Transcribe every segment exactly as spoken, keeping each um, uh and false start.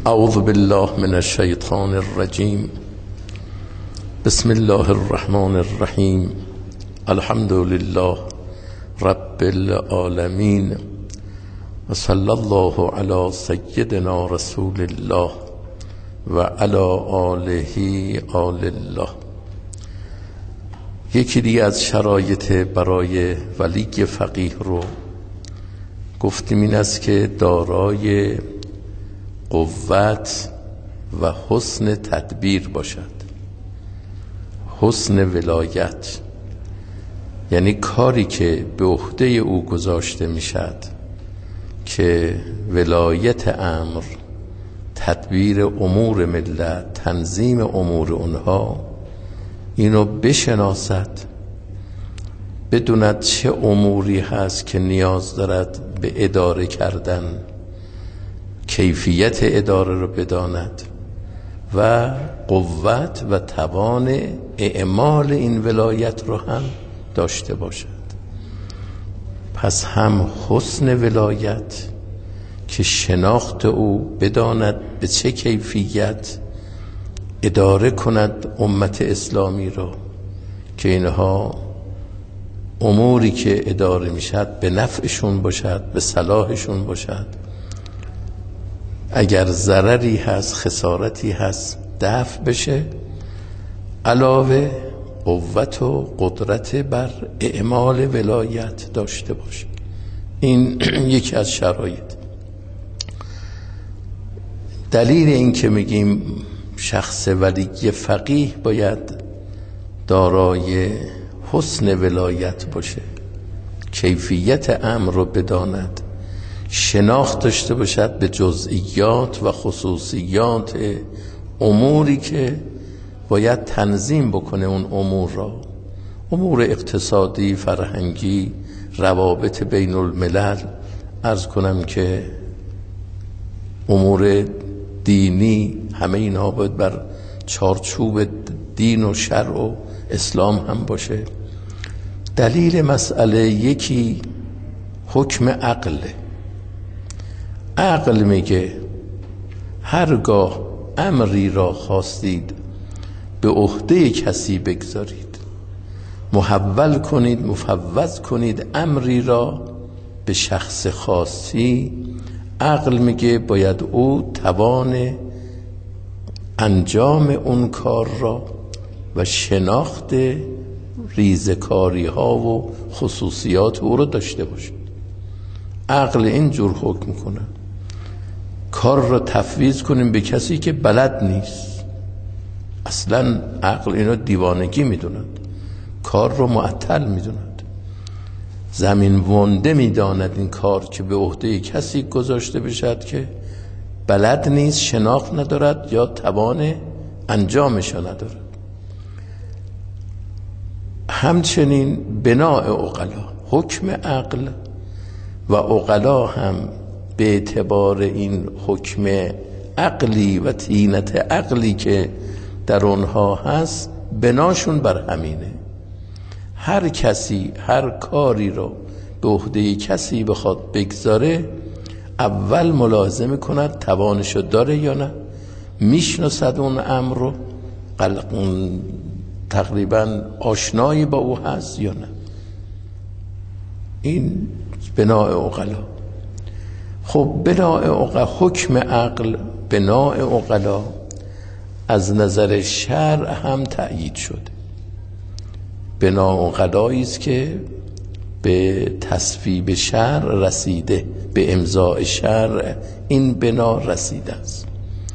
اعوذ بالله من الشیطان الرجیم. بسم الله الرحمن الرحیم. الحمد لله رب العالمین و صلی الله علی سیدنا رسول الله و علی آله آل الله. یکی دیگه از شرایط برای ولی فقیه رو گفتیم این است که دارای قوت و حسن تدبیر باشد. حسن ولایت یعنی کاری که به عهده او گذاشته میشد که ولایت امر، تدبیر امور ملت، تنظیم امور اونها، اینو بشناسد، بدوند چه اموری هست که نیاز دارد به اداره کردن، کیفیت اداره رو بداند و قوت و توان اعمال این ولایت رو هم داشته باشد. پس هم حسن ولایت که شناخت او بداند به چه کیفیت اداره کند امت اسلامی را که اینها اموری که اداره میشد به نفعشون باشد، به صلاحشون باشد. اگر ضرری هست، خسارتی هست، دفع بشه، علاوه قوت و قدرت بر اعمال ولایت داشته باشه. این یکی از شرایط. دلیل این که میگیم شخص ولی فقیه باید دارای حسن ولایت باشه، کیفیت امر رو بداند، شناخت داشته باشد به جزئیات و خصوصیات اموری که باید تنظیم بکنه اون امور را، امور اقتصادی، فرهنگی، روابط بین الملل، عرض کنم که امور دینی، همه اینها باید بر چارچوب دین و شرع و اسلام هم باشه. دلیل مسئله یکی حکم عقله. عقل میگه هرگاه امری را خواستید به عهده کسی بگذارید، محول کنید، مفوض کنید امری را به شخص خاصی، عقل میگه باید او توان انجام اون کار را و شناخت ریزکاری ها و خصوصیات او را داشته باشه. عقل اینجور حکم کنه. کار را تفویض کنیم به کسی که بلد نیست. اصلا عقل اینو دیوانگی میدوند، کار رو معطل میدوند، زمین ونده میداند این کار که به عهده کسی گذاشته بشد که بلد نیست، شناخت ندارد یا توان انجامش ندارد. همچنین بناء عقلا، حکم عقل و عقلا هم به اعتبار این حکم عقلی و طینت عقلی که در اونها هست بناشون بر همینه. هر کسی هر کاری رو به عهده کسی بخواد بگذاره، اول ملاحظه کند توانشو داره یا نه، میشناسد اون امر رو، اون تقریبا آشنایی با او هست یا نه. این بناء عقلا. خب بناء عقلا، حکم عقل، بناء عقلا از نظر شرع هم تأیید شده. بناء عقلایی است که به تصویب شرع رسیده، به امضاء شرع این بنا رسیده است.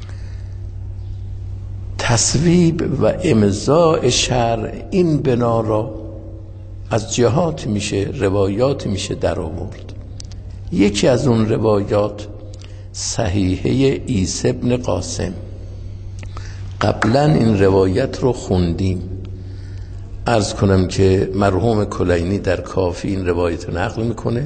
تصویب و امضاء شرع این بنا را از جهات میشه، روایات میشه در آورد. یکی از اون روایات صحیحه عیسی بن قاسم. قبلا این روایت رو خوندیم. عرض کنم که مرحوم کلینی در کافی این روایت رو نقل میکنه.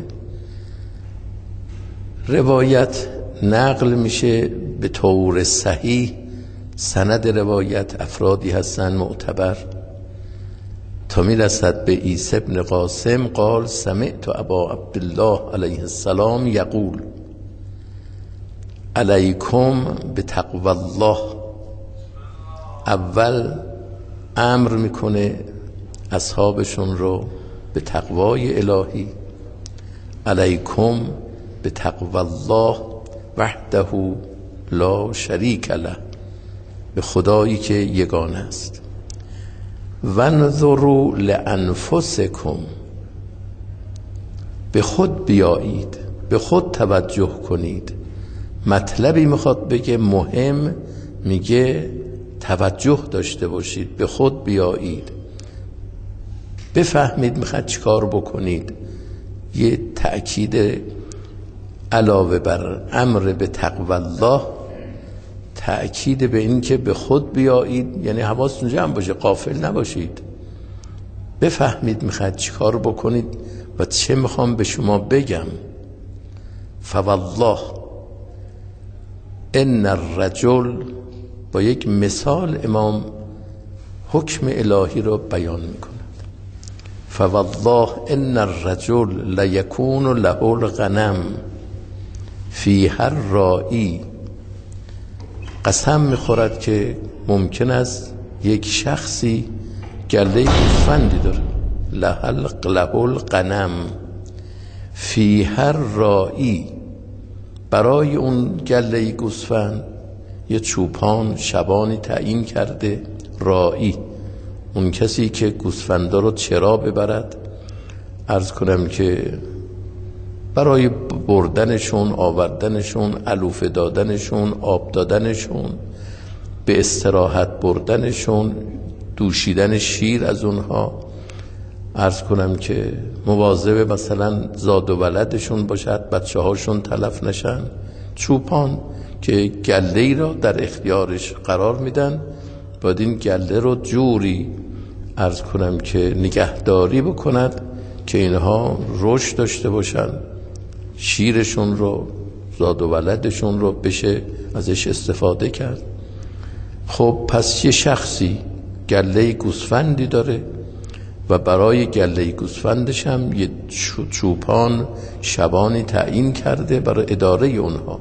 روایت نقل میشه به طور صحیح، سند روایت افرادی هستن معتبر، تا میرسد به عیسی بن قاسم قال سمعت ابا عبدالله علیه السلام یقول علیکم به تقوی الله. اول امر میکنه اصحابشون رو به تقوای الهی. علیکم به تقوی الله وحده لا شریک له، به خدایی که یگانه است. وانظروا لانفسکم، به خود بیایید، به خود توجه کنید. مطلبی میخواد بگه مهم، میگه توجه داشته باشید، به خود بیایید، بفهمید میخواد چی کار بکنید. یه تأکید علاوه بر امر به تقوی الله، تأکید به این که به خود بیایید، یعنی حواستون جمع باشه، غافل نباشید، بفهمید میخواد چی کار بکنید و چه میخوام به شما بگم. فوالله ان الرجل، با یک مثال امام حکم الهی رو بیان میکند. فوالله ان الرجل لیکون له الغنم فی هر رائی، قسم میخورد که ممکن است یک شخصی گله گوسفندی داره، له الغنم فی هر رائی، برای اون گله گوسفند یه چوپان شبانی تعیین کرده. رائی اون کسی که گوسفندا رو چرا ببرد، عرض کنم که برای بردنشون، آوردنشون، علوفه دادنشون، آب دادنشون، به استراحت بردنشون، دوشیدن شیر از اونها، عرض کنم که مواظب مثلا زاد و ولدشون باشد، بچه هاشون تلف نشن. چوپان که گله ای را در اختیارش قرار میدن، باید این گله رو جوری عرض کنم که نگهداری بکند که اینها رشد داشته باشن، شیرشون رو، زاد و ولدشون رو بشه ازش استفاده کرد. خب پس یه شخصی گله گوسفندی داره و برای گله گوسفندش هم یه چوپان شبانی تعیین کرده برای اداره اونها.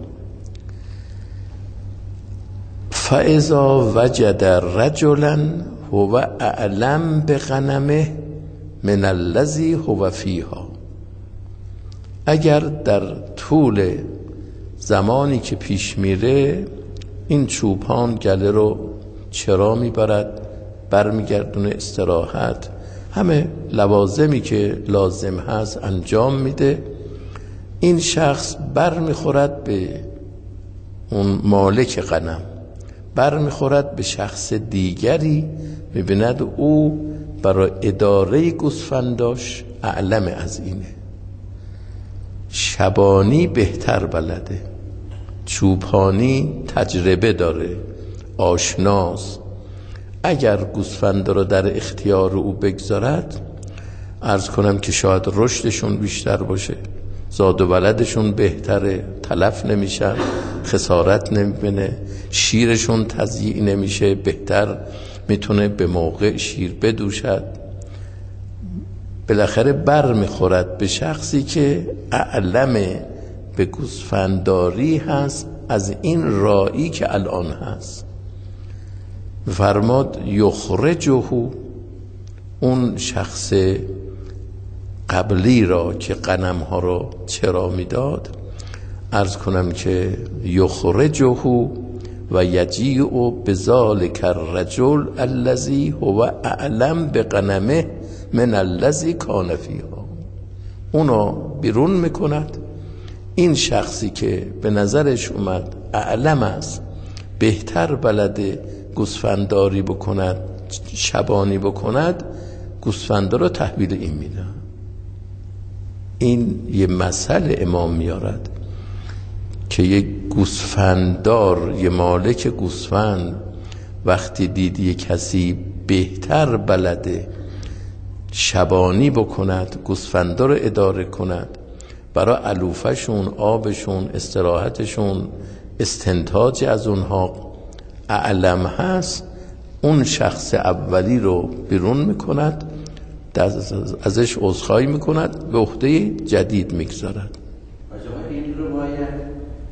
فاذا وجد رجلا هو اعلم بغنمه من الذی هو فیها، اگر در طول زمانی که پیش میره این چوپان گله رو چرا میبرد، برمیگردونه استراحت، همه لوازمی که لازم هست انجام میده، این شخص بر میخورد به اون مالک غنم، بر میخورد به شخص دیگری، میبیند او برای اداره گوسفنداش اعلم از اینه، شبانی بهتر بلده، چوپانی تجربه داره، آشناست. اگر گوسفند رو در اختیار او بگذارد، عرض کنم که شاید رشدشون بیشتر باشه، زاد و ولدشون بهتره، تلف نمیشن، خسارت نمیبینه، شیرشون تضییع نمیشه، بهتر میتونه به موقع شیر بدوشد. بالاخره بر میخورد به شخصی که اعلم به گوسفندداری هست از این رائی که الان هست. فرماد یخرجه، اون شخص قبلی را که غنم ها را چرا میداد، عرض کنم که یخرجه و یجیء بذالک الرجل الذی هو اعلم بغنمه من الذی کان فیها، اونا بیرون میکند. این شخصی که به نظرش اومد اعلم است، بهتر بلده گوسفندداری بکند، شبانی بکند، گوسفندا رو تحویل این میده. این یه مسئله امام میارد که یک گوسفنددار، یه مالک گوسفند وقتی دید یه کسی بهتر بلده شبانی بکند، گوسفندا رو اداره کند، برای علوفشون، آبشون، استراحتشون، استنتاج از اونها اعلم هست، اون شخص اولی رو بیرون میکند، ازش عذرخواهی میکند، به عهده جدید میگذارد. این رو باید دلیل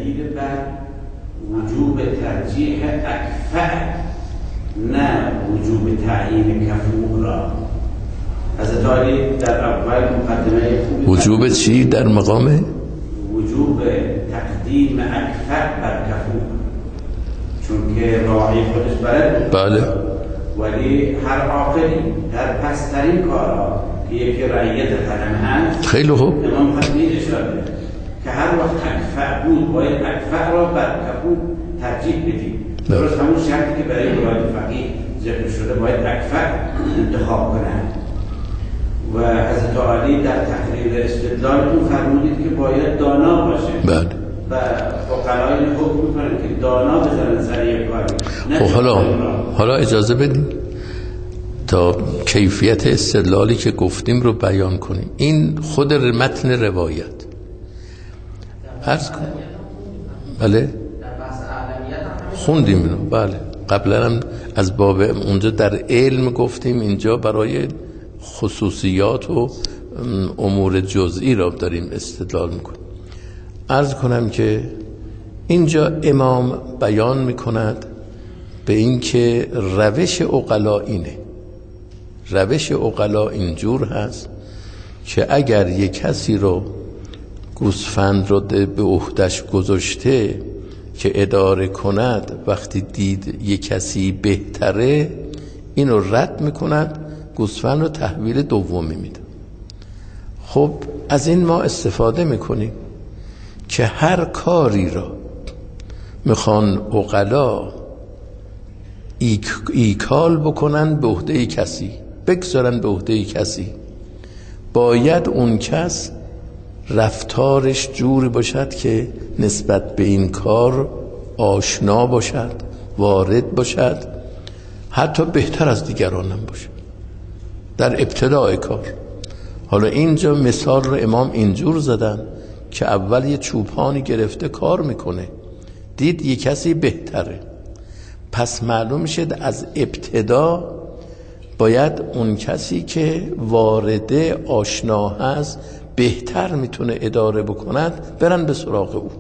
دلیل بر وجوب ترجیح اکفأ نه وجوب تعیین کفو را. حضرت علی در اول مقدمه خوبی وجوب چی در مقام؟ وجوب تقدیم اکفأ بر کفو، چون که راعی خودش بلد. بله. ولی هر عاقلی در پسترین کارها که یکی رعیت قدم هست، خیلی خوب، امام خطیب اشاره که هر وقت اکفأ بود باید اکفأ را بر کفو ترجیح بدیم. درست همون شرطی که برای مراد فقیه ذکر شده باید اکفأ انتخاب کنند. و حضرت علی در تقریر استدلالتون فرمودید که باید دانا باشه. بله. و فقهای حکم میکنن که دانا بزنن سر یک کاری. خب حالا حالا اجازه بدیم تا کیفیت استدلالی که گفتیم رو بیان کنیم. این خود متن روایت عرض کن. بله خوندیم اینو. بله قبلا هم از باب اونجا در علم گفتیم، اینجا برای خصوصیات و امور جزئی را داریم استدلال میکنیم. عرض کنم که اینجا امام بیان میکند به این که روش عقلا اینه. روش عقلا اینجور هست که اگر یک کسی رو گوسفند رو به عهدش گذاشته که اداره کند، وقتی دید یک کسی بهتره اینو رد میکند، گوسفند رو تحویل دومی میده. خب از این ما استفاده میکنیم که هر کاری را میخوان عقلا ایکال بکنن به عهده کسی، بگذارن به عهده کسی، باید اون کس رفتارش جوری باشد که نسبت به این کار آشنا باشد، وارد باشد، حتی بهتر از دیگرانم باشد در ابتدای کار. حالا اینجا مثال رو امام اینجور زدن که اول یه چوپانی گرفته کار میکنه، دید یه کسی بهتره، پس معلوم شد از ابتدا باید اون کسی که وارده آشنا هست بهتر میتونه اداره بکند برن به سراغ او.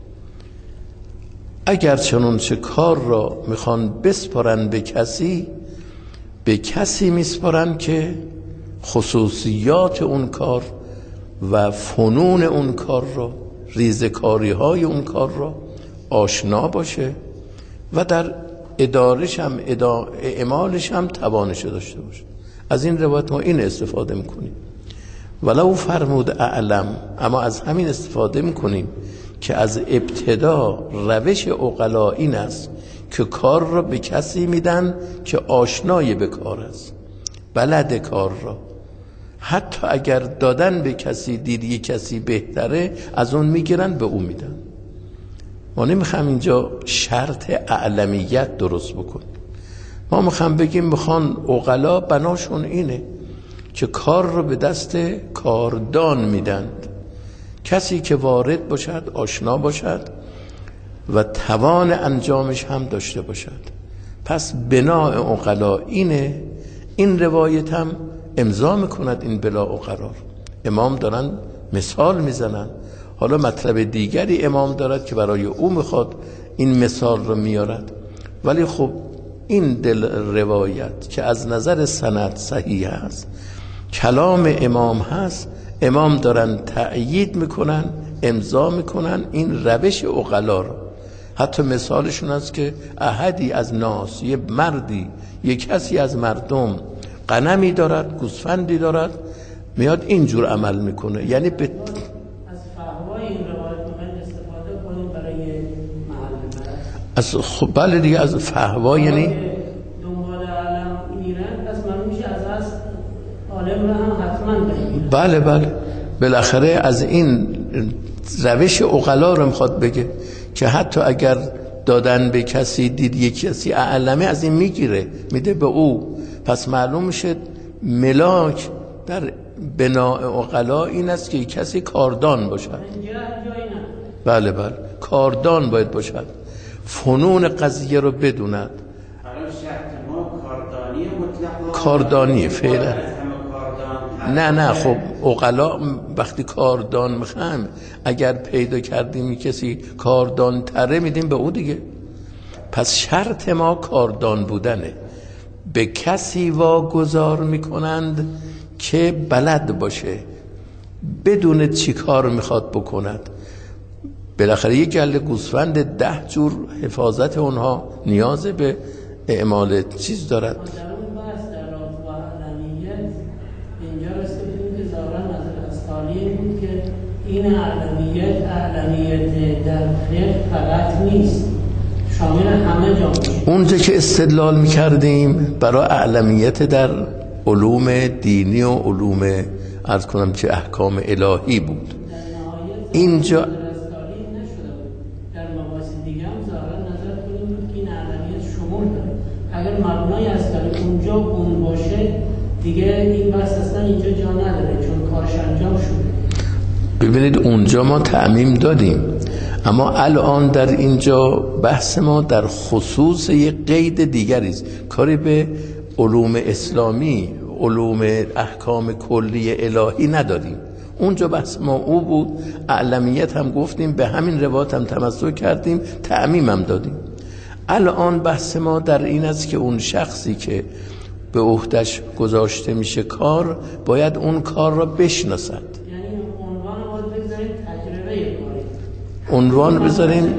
اگر چنانچه کار را میخوان بسپارن به کسی، به کسی میسپارن که خصوصیات اون کار و فنون اون کار را، ریزکاری های اون کار را آشنا باشه و در ادارش هم اعمالش هم توانش داشته باشه. از این روایت ما این استفاده میکنیم. ولو فرمود اعلم، اما از همین استفاده میکنیم که از ابتدا روش عقلا این است که کار را به کسی میدن که آشنای به کار است، بلد کار را. حتی اگر دادن به کسی دید یک کسی بهتره، از اون میگیرن به اون میدن. ما نمیخوام اینجا شرط اعلمیت درست بکنیم. ما میخوام بگیم میخوان عقلا بناشون اینه که کار رو به دست کاردان میدند، کسی که وارد باشد، آشنا باشد و توان انجامش هم داشته باشد. پس بناء عقلا اینه. این روایت هم امضا میکند این بلا و قرار. امام دارن مثال میزنن. حالا مطلب دیگری امام دارد که برای او میخواد این مثال رو میارد، ولی خب این دل روایت که از نظر سند صحیح است، کلام امام هست، امام دارن تأیید میکنن، امضا میکنن این روش عقلا رو. حتی مثالشون است که احدی از ناس، یه مردی، یه کسی از مردم غنمی دارد، گوسفندی دارد، میاد اینجور عمل میکنه. یعنی به از خب بله دیگه، از فحوا یعنی دنبال علم میرن، پس معلوم میشه از از عالم هم حتما بگیرن. بله بله بالاخره از این روش عقلا رو میخواد بگه که حتی اگر دادن به کسی دید یک کسی اعلمه، از این میگیره میده به او. پس معلوم میشه ملاک در بناء عقلا این است که کسی کاردان باشد. بله بله کاردان باید باشد، فنون قضیه رو بدوند. حالا شرط ما کاردانی مطلق، کاردانی فعلا نه نه خب عقلا وقتی کاردان میخوایم اگر پیدا کردیم کسی کاردان تره میدیم به او دیگه. پس شرط ما کاردان بودنه. به کسی واگذار میکنند که بلد باشه، بدون چی کار میخواد بکند. بالاخره یک گله گوسفند ده جور حفاظت اونها نیاز به اعمال چیز دارد. این اعلمیت اعلمیت در فقه فقط نیست، شامل همه جا میشه. اونجا که استدلال میکردیم برای اعلمیت در علوم دینی و علوم عرض کنم که احکام الهی بود، اینجا در مباحث دیگه هم ظاهرا نظر کنیم که این اعلمیت شمول داره. اگر مبنای اسکاری اونجا اون باشه دیگه این بحث اصلا اینجا جا نداره، چون کارش انجام شده. ببینید اونجا ما تعمیم دادیم، اما الان در اینجا بحث ما در خصوص یک قید دیگری است، کاری به علوم اسلامی، علوم احکام کلی الهی نداریم. اونجا بحث ما او بود، اعلمیت هم گفتیم، به همین روایت هم تمسک کردیم، تعمیم هم دادیم. الان بحث ما در این است که اون شخصی که به عهده‌اش گذاشته میشه کار، باید اون کار را بشناسد. عنوان بذاریم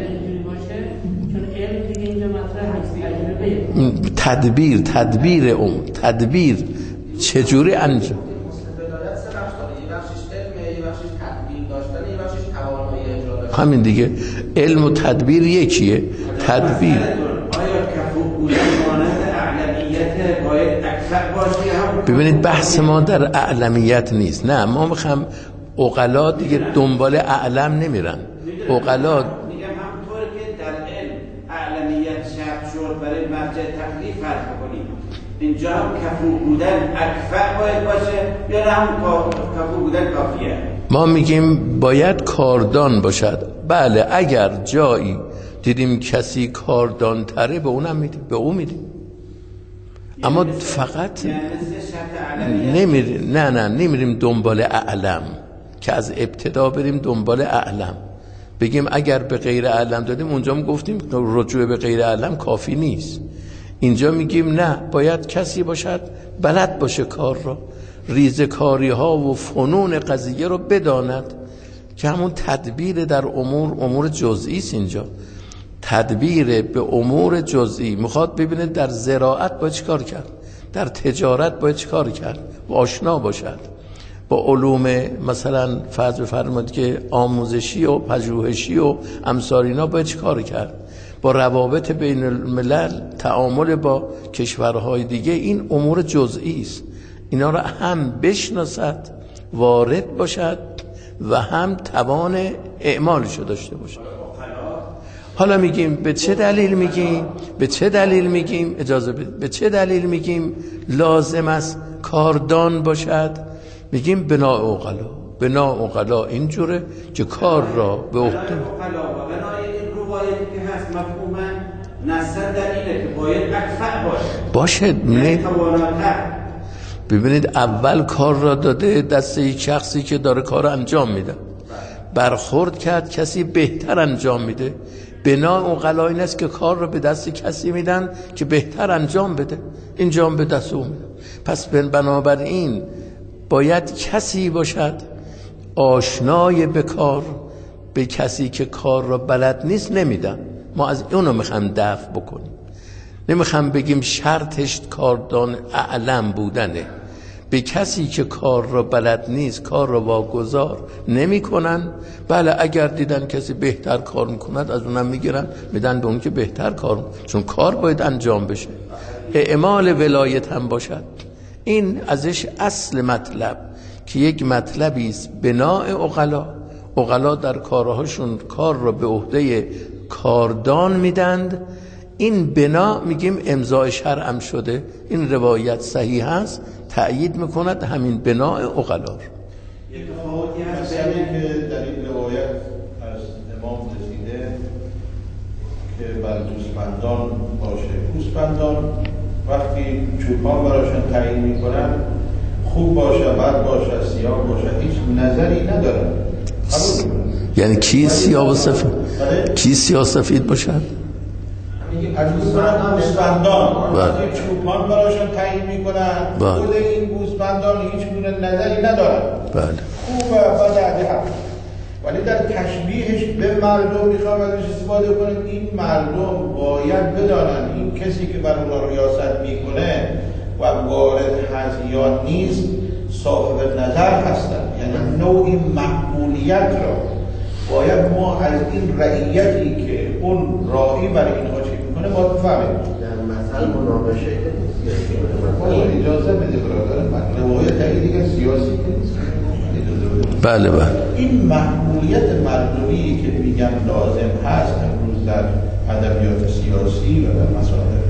تدبیر، تدبیر اون تدبیر چجوری انجام. همین دیگه، علم و تدبیر یکیه. تدبیر ببینید بحث ما در اعلمیت نیست، نه ما میخوام عقلا دیگه دنبال اعلم نمیرن. عقلا میگم همونطور که در علم اعلمیت شرط شد برای مرجع تکلیف فرض کنیم، اینجا هم کفو بودن اکفر باید باشه یا نه هم کفو بودن کافیه؟ ما میگیم باید کاردان باشد. بله اگر جایی دیدیم کسی کاردان تره به اونم میدیم، به اون میدیم، اما فقط نمیریم، نه نه نمیریم دنبال اعلم که از ابتدا بریم دنبال اعلم بگیم اگر به غیر اعلم دادیم. اونجا هم گفتیم رجوع به غیر اعلم کافی نیست. اینجا میگیم نه، باید کسی باشد بلد باشه کار را، ریزکاری ها و فنون قضیه رو بداند، که همون تدبیر در امور امور جزئی است. اینجا تدبیر به امور جزئی میخواد ببینه در زراعت باید چیکار کرد، در تجارت باید چیکار کرد و آشنا باشد با علوم مثلا فرض بفرمایید که آموزشی و پژوهشی و امثال اینا باید چیکار کرد، با روابط بین الملل، تعامل با کشورهای دیگه. این امور جزئی است، اینا را هم بشناسد، وارد باشد و هم توان اعمالش داشته باشد. حالا میگیم به چه دلیل میگیم به چه دلیل میگیم اجازه بدید به چه دلیل میگیم لازم است کاردان باشد؟ میگیم بنا عقلا. بنا عقلا اینجوره که کار را به عهده عقلا و بنای این روایتی که هست مفهوما نصر دلیله که باید اکفأ باشه باشه نه ببینید اول کار را داده دست یک شخصی که داره کار انجام میده، برخورد کرد کسی بهتر انجام میده. بنا عقلا این است که کار را به دست کسی میدن که بهتر انجام بده، انجام به دست اون میدن. پس بنابراین باید کسی باشد آشنای به کار، به کسی که کار را بلد نیست نمیدن. ما از اونو میخوام دفع بکنیم، نمیخوام بگیم شرطش کاردان اعلم بودنه. به کسی که کار را بلد نیست کار را واگذار نمی کنن. بله اگر دیدن کسی بهتر کار میکند از اونم میگیرن میدن به اون که بهتر کار میکند، چون کار باید انجام بشه، اعمال ولایت هم باشد. این ازش اصل مطلب که یک مطلبی است بناء عقلا. عقلا در کارهاشون کار را به عهده کاردان میدند. این بنا میگیم امضای شرعم شده، این روایت صحیح است، تأیید میکند همین بناء عقلا. یک تفاوتی هست که در این روایت از امام رسیده که بر گوسفندان باشه. گوسفندان وقتی چوپان براشون تعیین میکنن خوب باشه بد باشه سیاه باشه هیچ نظری نداره. یعنی کی سیاه و سفید؟ کی سیاه سفید باشد؟ از گوسفندان یک چوپان براشون تعیین میکنن، خود این گوسفندان هیچ گونه نظری ندارن. بله. خوب و بد، ولی در تشبیهش به مردم میخوام ازش استفاده کنیم. این مردم باید بدانن این کسی که بر اونها ریاست میکنه و وارد هست یا نیست صاحب نظر هستن، یعنی نوعی مقبولیت را باید ما از این رعیتی که اون راعی برای اینها چی میکنه باید بفهمیم. در مثل مناقشه که نیست، اجازه بده برادر من، روایت هایی دیگه سیاسی که نیست. بله بله. این محمولیت مردمی که میگن لازم هست امروز در ادبیات سیاسی و در مسائل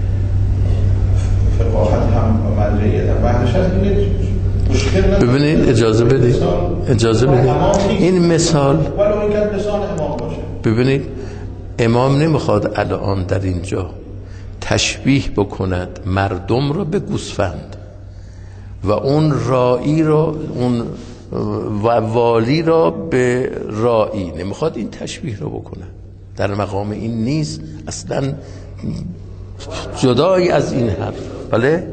فقاهت هم و مرجعیت هم بحثش هست. ببینید اجازه بدید اجازه بدید این مثال ولو این که مثال امام باشه. ببینید امام نمیخواد الان در اینجا تشبیه بکند مردم رو به گوسفند و اون راعی رو اون و والی را به راعی، نمیخواد این تشبیه رو بکنه، در مقام این نیست اصلا، جدای از این حرف. بله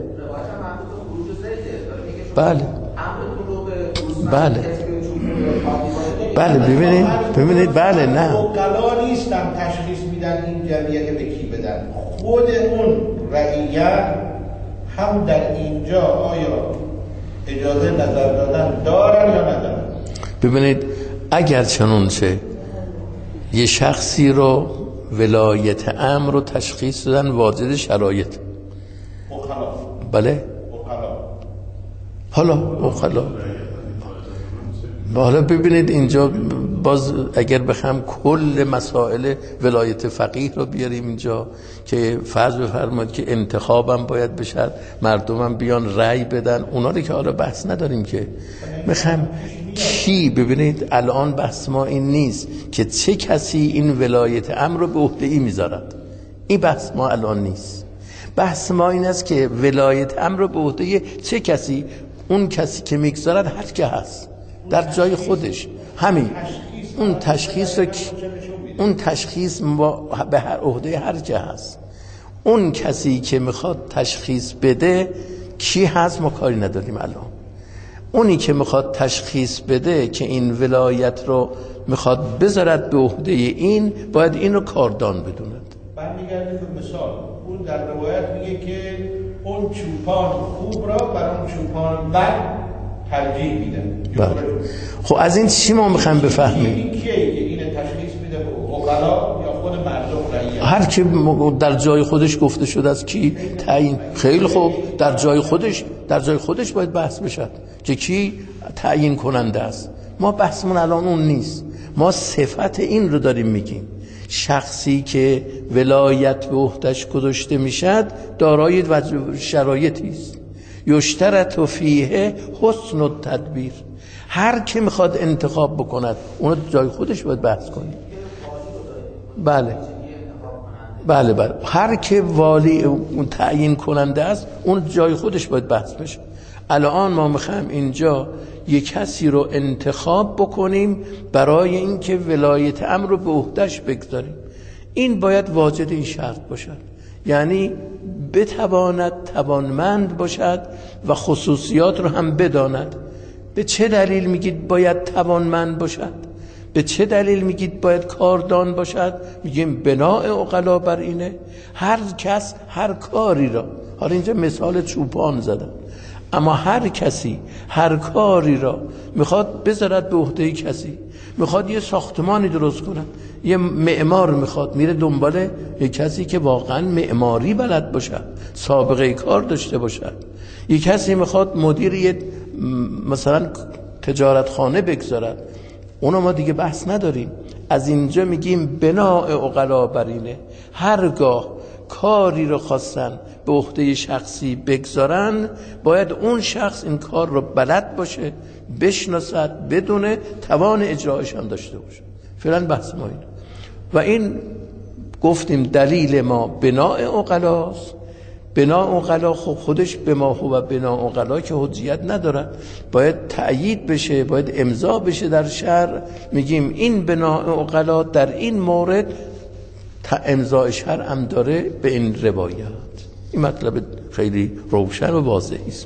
بله بله بله ببینید ببینید بله نه اوقلا نیستن تشخیص میدن این جمعیت به کی بدن، خود اون رعیت هم در اینجا آیا اجازه نظر دادن دارن یا ندارن. ببینید اگر چنانچه یه شخصی رو ولایت امر رو تشخیص دادن واجد شرایط اوقلا بله اوقلا حالا اوقلا حالا ببینید اینجا باز اگر بخوام کل مسائل ولایت فقیه رو بیاریم اینجا که فرض بفرمایید که انتخابم باید بشه، مردمم بیان رأی بدن، اونا رو که حالا بحث نداریم که میخوام کی. ببینید الان بحث ما این نیست که چه کسی این ولایت امر رو به عهده ای میذارد، این بحث ما الان نیست. بحث ما این است که ولایت امر رو به عهده چه کسی، اون کسی که میگذارد هر که هست در جای خودش، همین اون تشخیص رو اون تشخیص به هر عهده هر جا هست. اون کسی که میخواد تشخیص بده کی هست ما کاری نداریم الان. اونی که میخواد تشخیص بده که این ولایت رو میخواد بذارد به عهده این، باید این رو کاردان بدوند. برمیگردیم به مثال، اون در روایت میگه که اون چوپان خوب را بر اون چوپان بد ترجیح میدن. خب از این چی ما میخوایم بفهمیم؟ این کیه که این تشخیص میده به اوقلا یا خود مردم رعیت؟ هر کی در جای خودش گفته شده از کی تعیین. خیلی خوب، در جای خودش در جای خودش باید بحث بشه که کی تعیین کننده است. ما بحثمون الان اون نیست، ما صفت این رو داریم میگیم. شخصی که ولایت به عهده‌اش گذاشته میشد دارای شرایطی است. یشترط فیه حسن التدبیر. هر کی میخواد انتخاب بکند اون جای خودش باید بحث کنیم. بله بله بله هر کی والی اون تعیین کننده است اون جای خودش باید بحث بشه. الان ما میخوایم اینجا یک کسی رو انتخاب بکنیم برای اینکه ولایت امر رو به عهده‌اش بگذاریم. این باید واجد این شرط باشد، یعنی بتواند توانمند باشد و خصوصیات رو هم بداند. به چه دلیل میگید باید توانمند باشد؟ به چه دلیل میگید باید کاردان باشد؟ میگیم بناء عقلا بر اینه هر کس هر کاری را، حالا اینجا مثال چوپان زدم، اما هر کسی هر کاری را میخواد بذارد به عهده کسی. میخواد یه ساختمانی درست کنه، یه معمار میخواد، میره دنباله یه کسی که واقعا معماری بلد باشه، سابقه کار داشته باشه. یه کسی میخواد مدیر یه مثلا تجارتخانه بگذارد، اونا ما دیگه بحث نداریم. از اینجا میگیم بناء عقلا بر اینه هرگاه کاری رو خواستن به عهده شخصی بگذارن باید اون شخص این کار رو بلد باشه، بشناسد، بدونه، توان اجرایش هم داشته باشه. فعلا بحث ما اینه و این گفتیم دلیل ما بناء عقلاست. بنا اقلا خب خودش به ما و بنا اقلا که حجیت نداره، باید تأیید بشه، باید امضا بشه در شرع. میگیم این بنا اقلا در این مورد امضا شرع هم داره به این روایت. این مطلب خیلی روشن و واضحی است.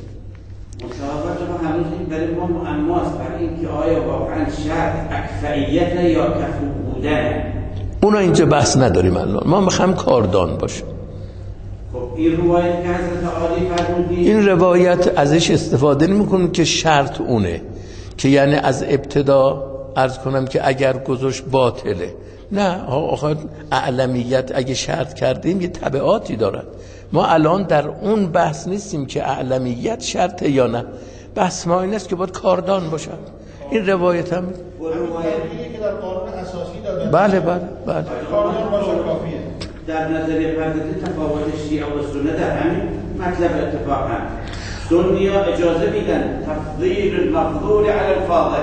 مصاحبت ما هنوز این برای ما معماست بر این که آیا واقعا شرط اکفریت یا کفو بودن. اونا اینجا بحث نداریم الان، ما میخوام کاردان باشیم. خب این روایت که حضرت عالی فرمودید، این روایت ازش استفاده نمی‌کنیم که شرط اونه، که یعنی از ابتدا عرض کنم که اگر گذاشت باطله. نه آخه اعلمیت اگه شرط کردیم یه تبعاتی دارد. ما الان در اون بحث نیستیم که اعلمیت شرطه یا نه، بحث ما این است که باید کاردان باشد. این روایت هم روایتی که در قانون اساسی دادن، بله بله بله کاردان باشه کافیه. در نظریه پردازی تفاوت شیعه و سنت در همین مطلب اتفاقا سنی‌ها اجازه میدن تفضیل المفضول علی الفاضل،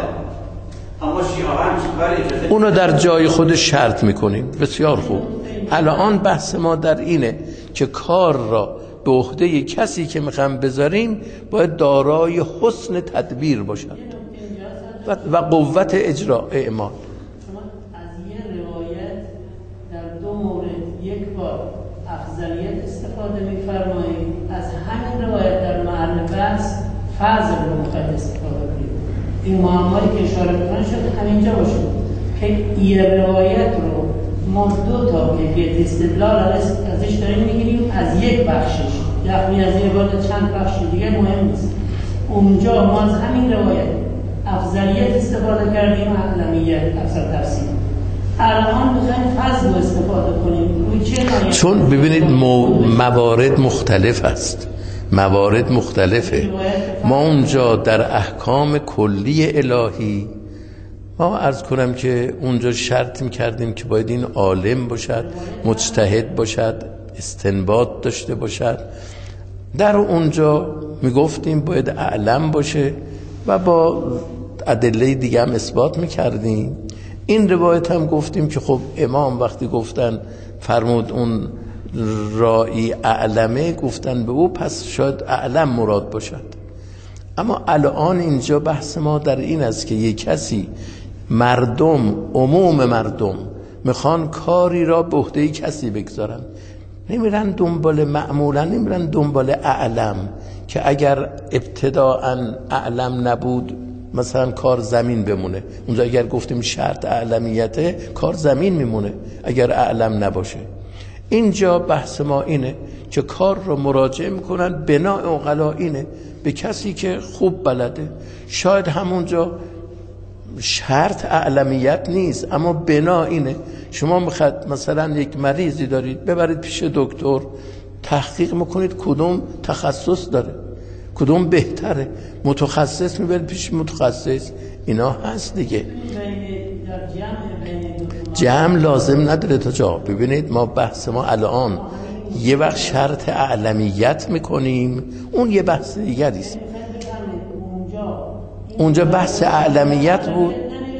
اما شیعه هم برای اجازه اونو در جای خود شرط میکنیم. بسیار خوب. الان بحث ما در اینه که کار را به عهده کسی که میخوام بذاریم باید دارای حسن تدبیر باشد و, و قوت اجرا اعمال. شما از یه روایت در دو مورد یک بار افضلیت استفاده می‌فرمایید، از همین روایت در محل بحث فضل رو مخاطب استفاده کنید. این معمایی که اشاره می‌کنن شده همینجا باشه که یه روایت رو ما دو تا کیفیت استدلال ازش داریم می‌گیریم، از یک بخشش یعنی از یه بار چند بخش دیگه مهم نیست. اونجا ما از همین روایت افضلیت استفاده کردیم، اعلمیت افضل تفسیر. الان میخوایم فضل رو استفاده کنیم. روی چه نایه؟ چون ببینید موارد مختلف است، موارد مختلفه. ما اونجا در احکام کلی الهی ما عرض کنم که اونجا شرط میکردیم که باید این عالم باشد، مجتهد باشد، استنباط داشته باشد. در اونجا میگفتیم باید اعلم باشه و با ادله دیگه هم اثبات میکردیم. این روایت هم گفتیم که خب امام وقتی گفتن فرمود اون رائی اعلمه، گفتن به او پس شاید اعلم مراد باشد. اما الان اینجا بحث ما در این است که یک کسی، مردم، عموم مردم میخوان کاری را به عهده کسی بگذارن، نمیرن دنبال، معمولا نمیرن دنبال اعلم که اگر ابتداءً اعلم نبود مثلا کار زمین بمونه. اونجا اگر گفتیم شرط اعلمیته کار زمین میمونه اگر اعلم نباشه. اینجا بحث ما اینه که کار رو مراجعه میکنن، بنا عقلا اینه به کسی که خوب بلده. شاید همونجا شرط اعلمیت نیست اما بنا اینه. شما میخواد مثلا یک مریضی دارید ببرید پیش دکتر، تحقیق میکنید کدوم تخصص داره، کدوم بهتره، متخصص میبرید پیش متخصص. اینا هست دیگه. جمع لازم نداره تا جا. ببینید ما بحث ما الان یه وقت شرط اعلمیت میکنیم، اون یه بحث دیگری است. اونجا بحث اعلمیت بود.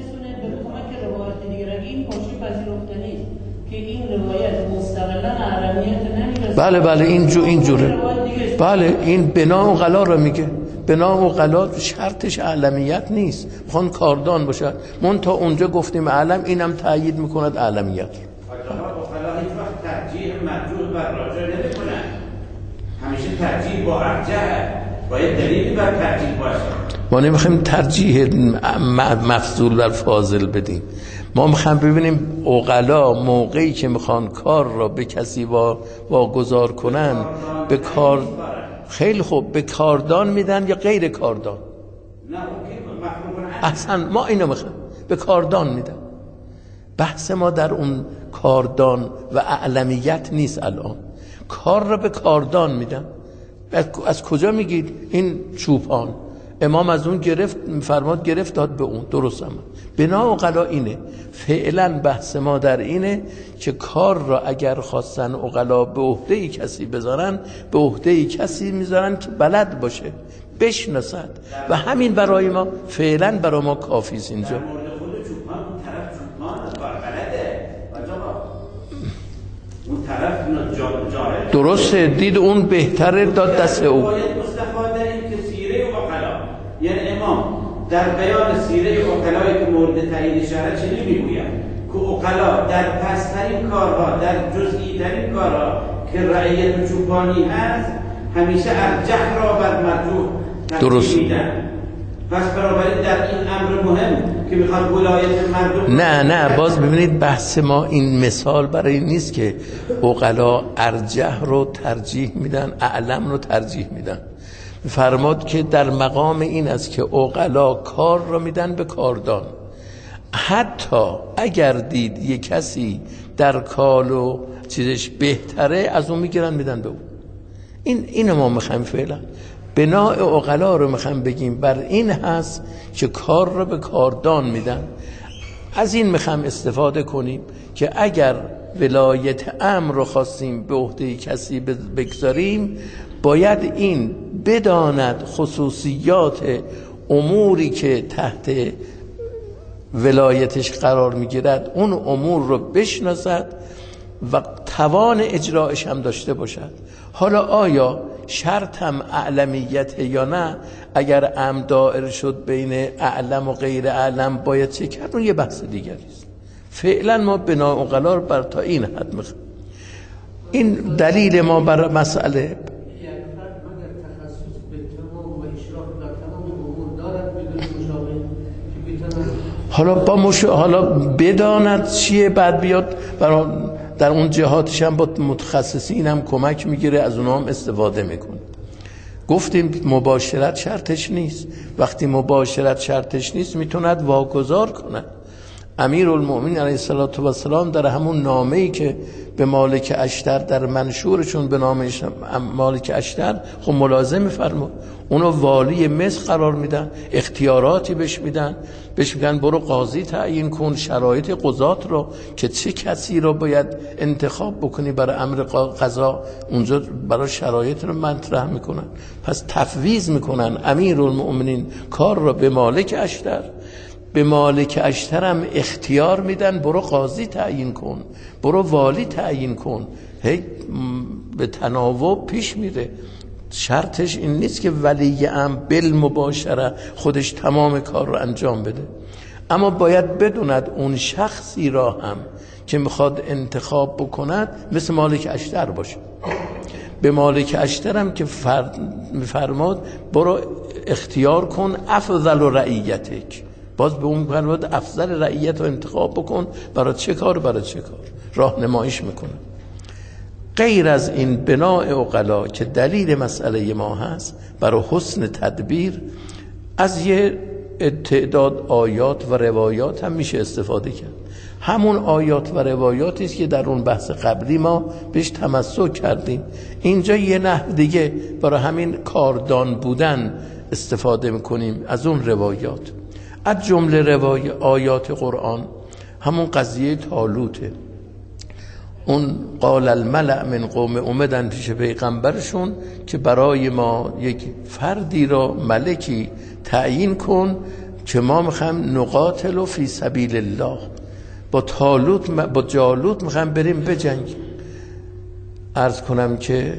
بله بله اینجور اینجوره. بله این بنا و غلا رو میگه. بنا و غلا شرطش اعلمیت نیست، میخوان کاردان باشد. من تا اونجا گفتیم اعلم، اینم تأیید میکند اعلمیت. فقط هیچ وقت ترجیح مرجوح بر راجح نمیکنن، همیشه ترجیح با ارجح، باید دلیلی بر ترجیح باشه. ما نمیخوایم ترجیح مفضول بر فاضل بدیم. ما میخوایم ببینیم عقلا موقعی که میخوان کار را به کسی واگذار کنن، به کار خیلی خوب به کاردان میدن یا غیر کاردان. اصلا ما اینو میخوایم به کاردان میدن. بحث ما در اون کاردان و اعلمیت نیست. الان کار را به کاردان میدن. از کجا میگید؟ این چوپان امام از اون گرفت، فرماد گرفت داد به اون. درست هم بنا و عقلا اینه. فعلا بحث ما در اینه که کار را اگر خواستن عقلا به عهده کسی بذارن، به عهده کسی میذارن که بلد باشه، بشناسد و همین برای ما فعلا برای ما کافی است. اینجا در مورد خود چوپان اون طرف چوپان بلده، اون طرف جاهل درسته، دید اون بهتره داد دست او. باید مصطفی در این که سیره عقلا، یعنی امام در بیان سیره عقلایی که مورد تایید شرع چه میگوید که عقلا در پسترین کارها، در جزئی ترین کارها که رعیت و چوپانی هست همیشه ارجح را بر مرجوح درست میدن. پس بنابراین در این امر مهم که میخواد ولایت مردم، نه نه باز ببینید بحث ما این مثال برای این نیست که عقلا ارجح رو ترجیح میدن، اعلم رو ترجیح میدن. فرماد که در مقام این است که عقلا کار رو میدن به کاردان، حتی اگر دید یک کسی در کال و چیزش بهتره از اون میگیرن میدن به اون. این اینو ما میخوایم فعلا بناء عقلا رو میخوایم بگیم بر این هست که کار رو به کاردان میدن. از این میخوایم استفاده کنیم که اگر ولایت امر رو خواستیم به عهده کسی بگذاریم باید این بداند خصوصیات اموری که تحت ولایتش قرار میگیرد، اون امور رو بشناسد و توان اجرایش هم داشته باشد. حالا آیا شرط هم اعلمیت یا نه؟ اگر ام دائر شد بین اعلم و غیر اعلم باید چه کرد؟ اون یه بحث دیگری است. فعلا ما بنا عقلا رو بر تا این حد میخوایم. این دلیل ما بر مسئله حالا با مش... حالا بداند چیه، بعد بیاد برای در اون جهاتش هم با متخصصین هم کمک میگیره، از اونها هم استفاده میکنه. گفتیم مباشرت شرطش نیست. وقتی مباشرت شرطش نیست میتوند واگذار کنه. امیرالمؤمنین علیه السلام در همون نامه‌ای که به مالک اشتر در منشورشون به نام مالک اشتر خب ملازم فرمود، اونو والی مصر قرار میدن، اختیاراتی بهش میدن، بهش میگن برو قاضی تعیین کن، شرایط قضات رو که چه کسی رو باید انتخاب بکنی برای امر قضا، اونجا برای شرایط رو مطرح میکنن. پس تفویض میکنن امیرالمؤمنین کار رو به مالک اشتر، به مالک اشترم اختیار میدن برو قاضی تعیین کن، برو والی تعیین کن. هی به تناوب پیش میره. شرطش این نیست که ولی ام بالمباشره خودش تمام کار رو انجام بده، اما باید بدوند اون شخصی را هم که میخواد انتخاب بکند مثل مالک اشتر باشه. به مالک اشترم که فرماد برو اختیار کن افضل رعیتک، باز به اون فرمود افضل رعیت رو انتخاب بکن. برای چه کار؟ برای چه کار؟ راهنماییش میکنه. غیر از این بناء عقلا که دلیل مسئله ما هست برای حسن تدبیر، از یه تعداد آیات و روایات هم میشه استفاده کرد. همون آیات و روایاتی است که در اون بحث قبلی ما بهش تمسک کردیم. اینجا یه نحو دیگه برای همین کاردان بودن استفاده میکنیم از اون روایات. از جمله روای آیات قرآن همون قضیه طالوته. اون قال الملأ من قوم اومدن پیش پیغمبرشون که برای ما یک فردی را ملکی تعیین کن که ما میخوایم نقاتل فی سبیل الله، با طالوت با جالوت میخوایم بریم بجنگیم. عرض کنم که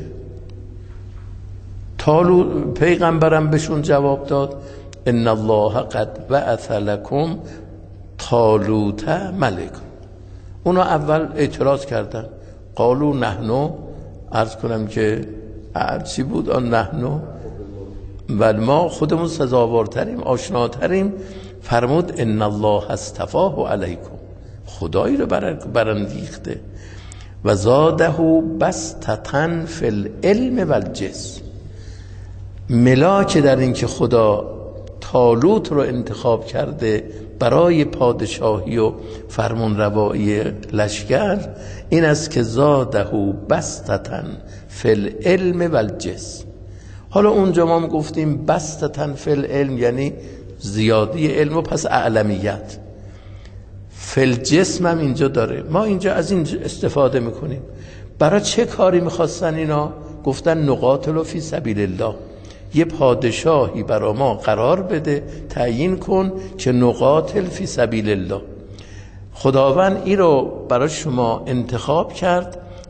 طالوت پیغمبرم بهشون جواب داد ان الله قد بعث لكم طالوت ملک. اونا اول اعتراض کردن، قالو نحنو، عرض کنم که چی بود آن نحنو، و ما خودمون سزاوارتریم آشناتریم. فرمود ان الله اصطفاه علیکم، خدایی رو برانگیخته و زاده بسطة فی العلم والجسم. ملاک در این که خدا طالوت رو انتخاب کرده برای پادشاهی و فرمان روایی لشکر این است که زاده بسطة فی العلم والجسم. حالا اونجا ما گفتیم بسطة فی العلم یعنی زیادی علم و پس اعلمیت، فی الجسم هم اینجا داره. ما اینجا از این استفاده میکنیم. برای چه کاری میخواستن اینا؟ گفتن نقاتل فی سبیل الله، یه پادشاهی برای ما قرار بده، تعیین کن که نقاتل فی سبیل الله. خداوند این رو برای شما انتخاب کرد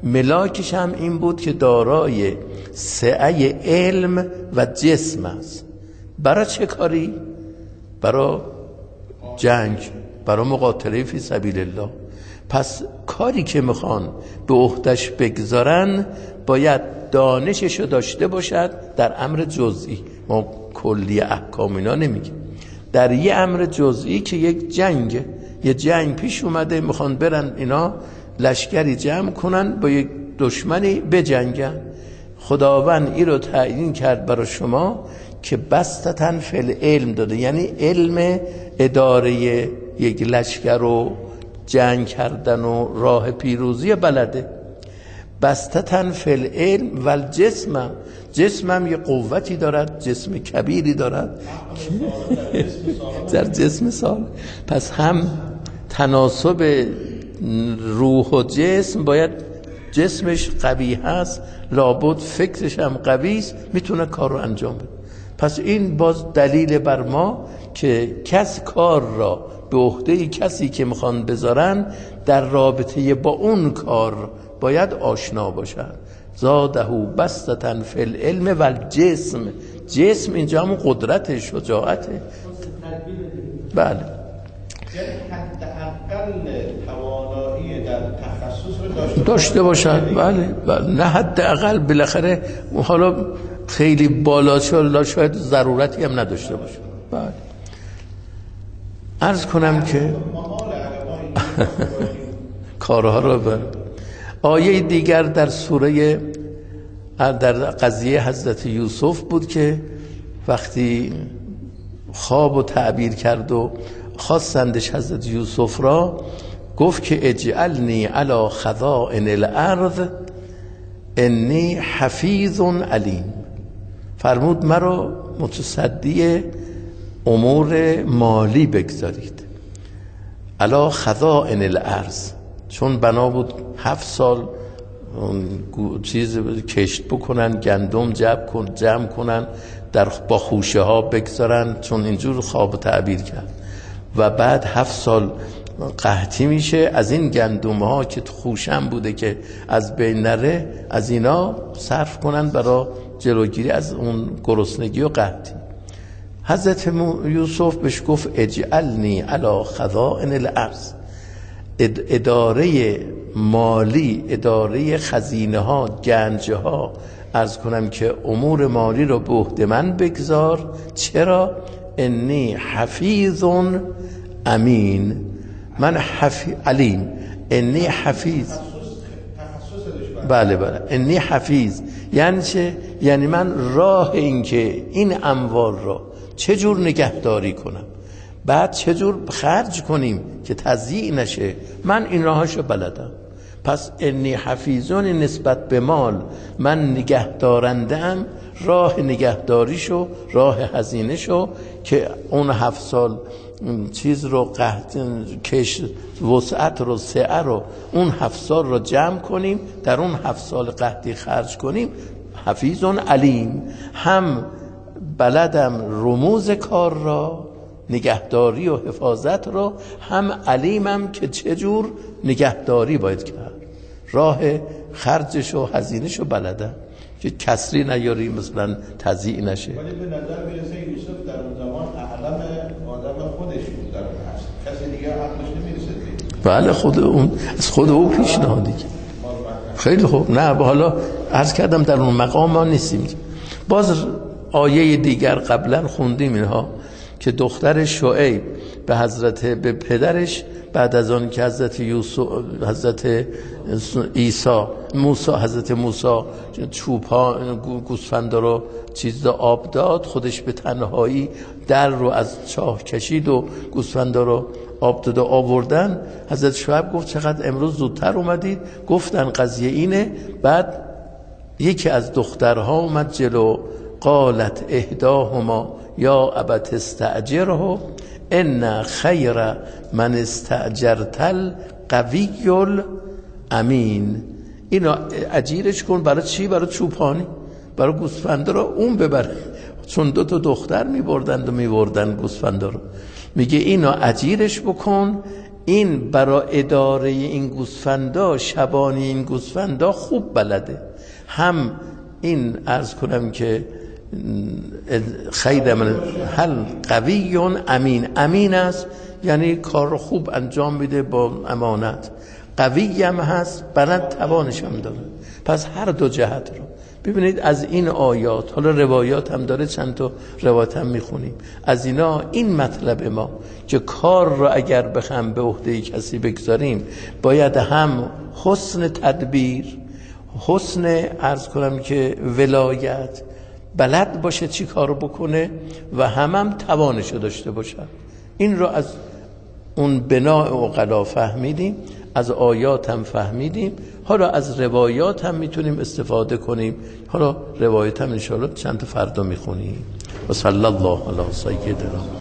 ملاکش هم این بود که دارای سعه علم و جسم است. برای چه کاری؟ برای جنگ، برای مقاتله فی سبیل الله. پس کاری که میخوان به عهدش بگذارن باید دانششو داشته باشد در امر جزئی. ما کلی احکام اینا نمیگیم، در یه امر جزئی که یک جنگ یه جنگ پیش اومده، میخوان برن اینا لشکری جمع کنن با یک دشمنی بجنگن. خداوند این رو تعیین کرد برای شما که بستتن فل علم داده، یعنی علم اداره یک لشکر رو جنگ کردن و راه پیروزی بلده. بستتن فل علم و الجسم، جسمم یه قوتی دارد، جسم کبیری دارد در جسم سال. پس هم تناسب روح و جسم، باید جسمش قوی هست، لابد فکرش هم قوی است، میتونه کار رو انجام بده. پس این باز دلیل بر ما که کس کار را به عهده کسی که میخوان بذارن در رابطه با اون کار باید آشنا باشد. زاده بستتن فی العلم و الجسم. جسم اینجا هم قدرت، شجاعته. بله، یعنی حداقل توانایی در تخصص رو داشته, داشته باشد. بله بله، نه حداقل، بالاخره حالا خیلی بالا شد شاید ضرورتی هم نداشته باشه. بله، عرض کنم که کارها رو بر آیه دیگر در سوره، در قضیه حضرت یوسف بود که وقتی خواب و تعبیر کرد و خواستندش حضرت یوسف را، گفت که اجعلنی علی خزائن الارض انی حفیظ علیم. فرمود مرا متصدی امور مالی بگذارید. علی خزائن الارض، چون بنا بود هفت سال چیز کشت بکنن، گندم جمع کن جمع کنن در با خوشه ها بگذارن، چون اینجور خواب تعبیر کرد. و بعد هفت سال قحطی میشه، از این گندم ها که خوشم بوده که از بین نره، از اینا صرف کنن برای جلوگیری از اون گرسنگی و قحطی. حضرت یوسف بهش گفت اجعلنی علی خزائن الارض، اداره مالی، اداره خزینه ها، گنج ها، عرض کنم که امور مالی رو به عهده من بگذار. چرا؟ انی حفیظ امین، من حفیظ علیم، انی حفیظ. بله بله، انی حفیظ یعنی چه؟ یعنی من راه این که این اموال را چجور نگهداری کنم، بعد چجور خرج کنیم که تضییع نشه، من این راهاشو بلدم. پس انی حفیظون نسبت به مال، من نگهدارندم، راه نگهداریشو، راه هزینهشو که اون هفت سال چیز رو قحط کش وسعت رو سعه رو اون هفت سال رو جمع کنیم، در اون هفت سال قحطی خرج کنیم. حفیظون علیم، هم بلدم رموز کار را، نگهداری و حفاظت رو، هم علیمم که چجور نگهداری باید کرد، راه خرجش و هزینهش رو بلدم که کسری نیاری، مثلا تضییع نشه. ولی به نظر میرسه یوسف در اون زمان اعلم آدم خودش بود در اون هست، کسی دیگه عقلش نمیرسه. بله، خود اون از خود او پیشنهادی. خیلی خوب. نه حالا عرض کردم در اون مقام ما نیستیم. باز آیه دیگر قبلا خوندیم اینها که دختر شعیب به حضرت به پدرش بعد از آن که حضرت یوسف حضرت عیسی موسی حضرت موسی چوبا گوسفندا رو چیز آب داد، خودش به تنهایی در رو از چاه کشید و گوسفندا رو آب داد آوردن. حضرت شعیب گفت چقدر امروز زودتر اومدید؟ گفتن قضیه اینه. بعد یکی از دخترها اومد جلو، قالت احداهما یا ابت استاجره ان خیر من استاجرت القوی الامین. اینا اجیرش کن. برای چی؟ برای چوپانی، برای گوسفندا رو اون ببره، چون دو تا دختر میبردند و میبردن گوسفندا رو. میگه اینا اجیرش بکن، این برای اداره این گوسفندا، شبانی این گوسفندا خوب بلده. هم این عرض کنم که خیر من هل قوی امین، امین است یعنی کار خوب انجام میده با امانت، قوی هم هست بلد توانش هم داره. پس هر دو جهت رو ببینید از این آیات، حالا روایات هم داره، چند تا روایت هم میخونیم از اینا، این مطلب ما که کار رو اگر بخوام به عهده کسی بگذاریم باید هم حسن تدبیر، حسن عرض کنم که ولایت، بلد باشه چی کارو بکنه و هم هم توانشو داشته باشه. این رو از اون بناء عقلا فهمیدیم، از آیات هم فهمیدیم، حالا از روایات هم میتونیم استفاده کنیم. حالا روایت هم انشاءالله چند تا فردا میخونیم. و صلی الله علی سیدنا